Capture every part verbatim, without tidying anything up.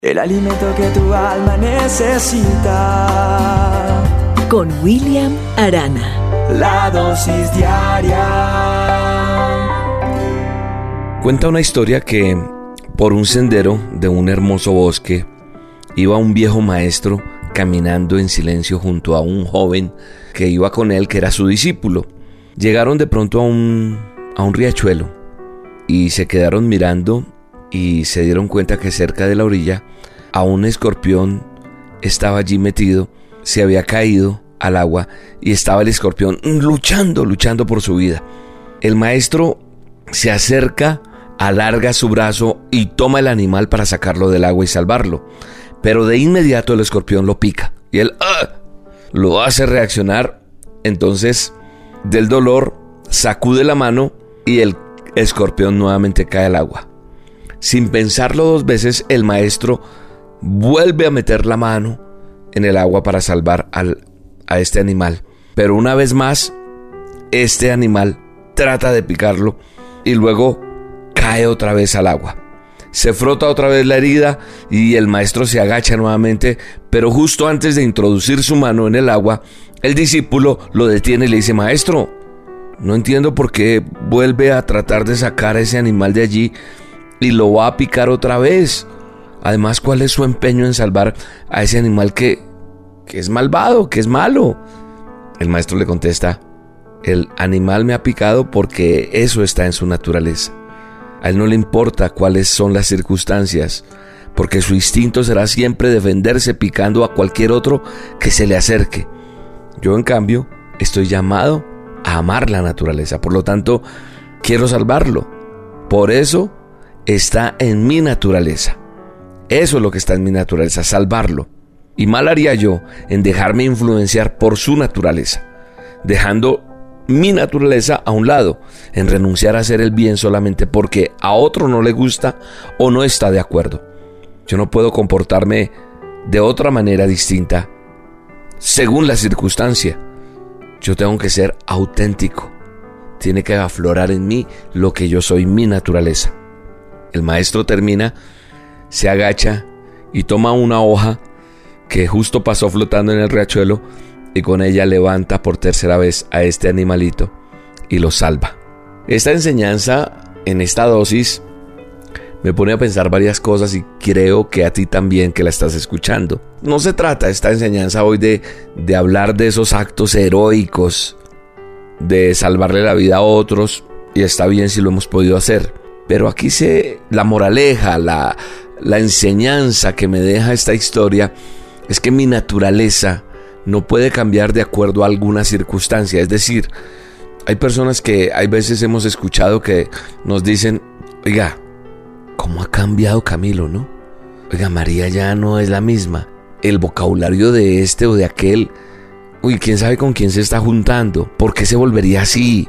El alimento que tu alma necesita. Con William Arana. La dosis diaria. Cuenta una historia que por un sendero de un hermoso bosque iba un viejo maestro caminando en silencio junto a un joven que iba con él, que era su discípulo. Llegaron de pronto a un, a un riachuelo y se quedaron mirando y se dieron cuenta que cerca de la orilla a un escorpión estaba allí metido, se había caído al agua y estaba el escorpión luchando, luchando por su vida. El maestro se acerca, alarga su brazo y toma el animal para sacarlo del agua y salvarlo. Pero de inmediato el escorpión lo pica y él ¡ah! Lo hace reaccionar. Entonces, del dolor, sacude la mano y el escorpión nuevamente cae al agua. Sin pensarlo dos veces, el maestro vuelve a meter la mano en el agua para salvar al, a este animal. Pero una vez más, este animal trata de picarlo y luego cae otra vez al agua. Se frota otra vez la herida y el maestro se agacha nuevamente, pero justo antes de introducir su mano en el agua, el discípulo lo detiene y le dice: maestro, no entiendo por qué vuelve a tratar de sacar a ese animal de allí y lo va a picar otra vez. Además, ¿cuál es su empeño en salvar a ese animal que, que es malvado, que es malo? El maestro le contesta: el animal me ha picado porque eso está en su naturaleza. A él no le importa cuáles son las circunstancias, porque su instinto será siempre defenderse picando a cualquier otro que se le acerque. Yo, en cambio, estoy llamado a amar la naturaleza, por lo tanto, quiero salvarlo. Por eso está en mi naturaleza. Eso es lo que está en mi naturaleza, salvarlo. Y mal haría yo en dejarme influenciar por su naturaleza, dejando mi naturaleza a un lado, en renunciar a hacer el bien solamente porque a otro no le gusta o no está de acuerdo. Yo no puedo comportarme de otra manera distinta según la circunstancia. Yo tengo que ser auténtico. Tiene que aflorar en mí lo que yo soy, mi naturaleza. El maestro termina, se agacha y toma una hoja que justo pasó flotando en el riachuelo y con ella levanta por tercera vez a este animalito y lo salva. Esta enseñanza, en esta dosis, me pone a pensar varias cosas y creo que a ti también, que la estás escuchando. No se trata esta enseñanza hoy de, de hablar de esos actos heroicos, de salvarle la vida a otros, y está bien si lo hemos podido hacer. Pero aquí se, la moraleja, la, la enseñanza que me deja esta historia es que mi naturaleza no puede cambiar de acuerdo a alguna circunstancia. Es decir, hay personas que hay veces hemos escuchado que nos dicen: oiga, ¿cómo ha cambiado Camilo, no? Oiga, María ya no es la misma. El vocabulario de este o de aquel, uy, quién sabe con quién se está juntando. ¿Por qué se volvería así?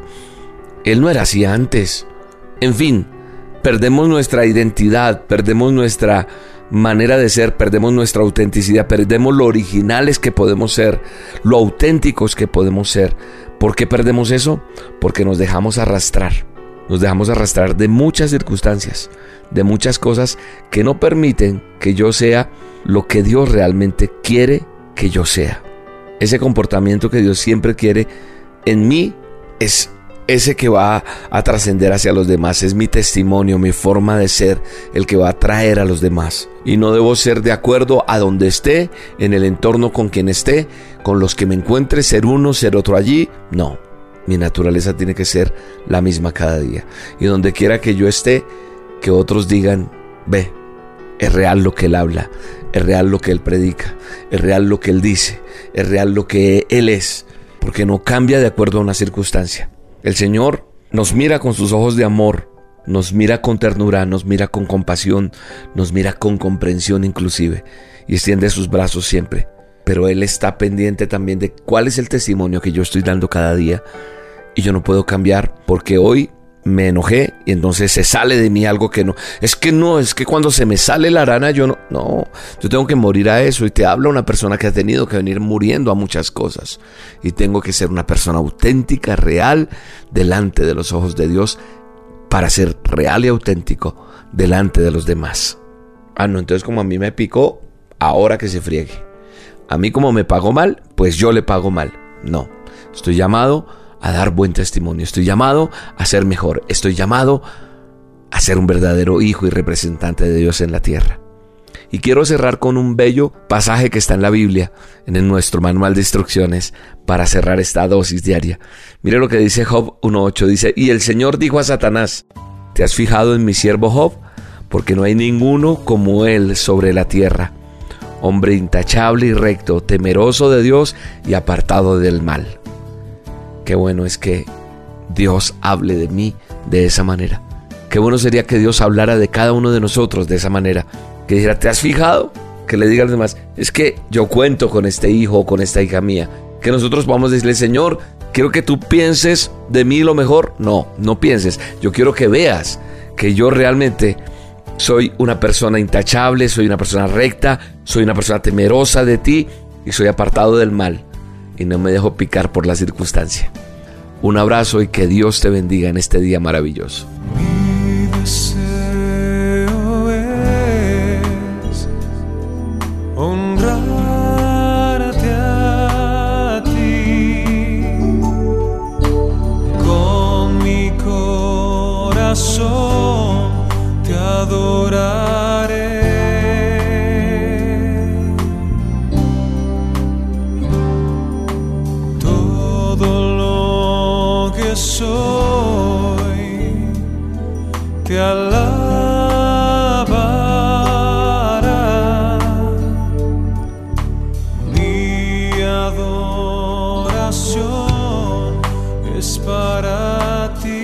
Él no era así antes. En fin, perdemos nuestra identidad, perdemos nuestra manera de ser, perdemos nuestra autenticidad, perdemos lo originales que podemos ser, lo auténticos que podemos ser. ¿Por qué perdemos eso? Porque nos dejamos arrastrar, nos dejamos arrastrar de muchas circunstancias, de muchas cosas que no permiten que yo sea lo que Dios realmente quiere que yo sea. Ese comportamiento que Dios siempre quiere en mí es ese que va a trascender hacia los demás. Es mi testimonio, mi forma de ser, el que va a atraer a los demás. Y no debo ser de acuerdo a donde esté, en el entorno con quien esté, con los que me encuentre, ser uno, ser otro allí. No, mi naturaleza tiene que ser la misma cada día. Y donde quiera que yo esté, que otros digan: ve, es real lo que él habla, es real lo que él predica, es real lo que él dice, es real lo que él es, porque no cambia de acuerdo a una circunstancia. El Señor nos mira con sus ojos de amor, nos mira con ternura, nos mira con compasión, nos mira con comprensión inclusive, y extiende sus brazos siempre. Pero Él está pendiente también de cuál es el testimonio que yo estoy dando cada día, y yo no puedo cambiar porque hoy me enojé y entonces se sale de mí algo que no. Es que no, es que cuando se me sale la rana yo no, no, yo tengo que morir a eso. Y te habla una persona que ha tenido que venir muriendo a muchas cosas. Y tengo que ser una persona auténtica, real, delante de los ojos de Dios, para ser real y auténtico delante de los demás. Ah, no, entonces como a mí me picó, ahora que se friegue. A mí como me pagó mal, pues yo le pago mal. No, estoy llamado a dar buen testimonio. Estoy llamado a ser mejor. Estoy llamado a ser un verdadero hijo y representante de Dios en la tierra. Y quiero cerrar con un bello pasaje que está en la Biblia, en nuestro manual de instrucciones, para cerrar esta dosis diaria. Mire lo que dice Job uno ocho, dice: y el Señor dijo a Satanás: ¿te has fijado en mi siervo Job? Porque no hay ninguno como él sobre la tierra, hombre intachable y recto, temeroso de Dios y apartado del mal. Qué bueno es que Dios hable de mí de esa manera. Qué bueno sería que Dios hablara de cada uno de nosotros de esa manera. Que dijera: ¿te has fijado? Que le diga a los demás: es que yo cuento con este hijo o con esta hija mía. Que nosotros vamos a decirle: Señor, quiero que tú pienses de mí lo mejor. No, no pienses. Yo quiero que veas que yo realmente soy una persona intachable, soy una persona recta, soy una persona temerosa de ti y soy apartado del mal. Y no me dejo picar por la circunstancia. Un abrazo y que Dios te bendiga en este día maravilloso. Mi deseo es honrarte a ti, con mi corazón te adoraré. Todo lo que soy te alabará. Mi adoración es para ti.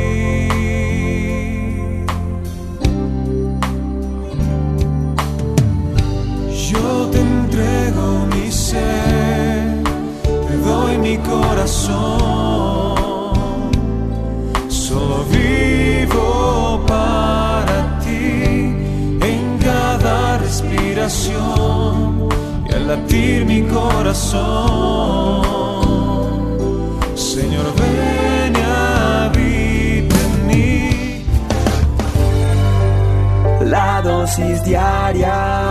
Yo te entrego mi ser, te doy mi corazón. Solo vivo para ti en cada respiración y al latir mi corazón. Señor, ven y habita en mí. La dosis diaria